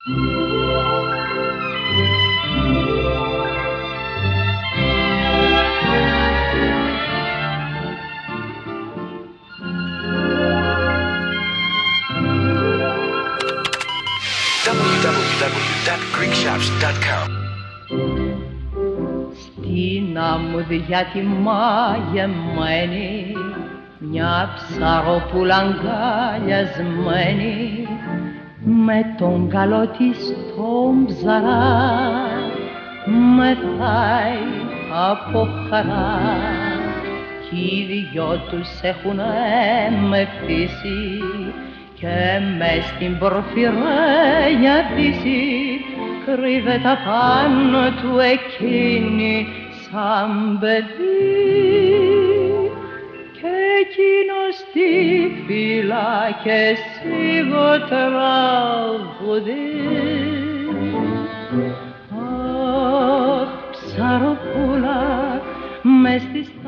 www.greekshops.com. Στην αμμουδιά τη μαγεμένη μια ψαροπούλα αγκαλιασμένη με τον καλό της τον ψαρά μεθάει από χαρά κι οι δυο τους έχουνε μεθύσει και μες στην πορφυρένια δύση κρύβεται απάνω του εκείνη σαν παιδί και εκείνος τη φύλλα και σιγοτραγουδεί. Αχ, ψαροπούλα, μες στις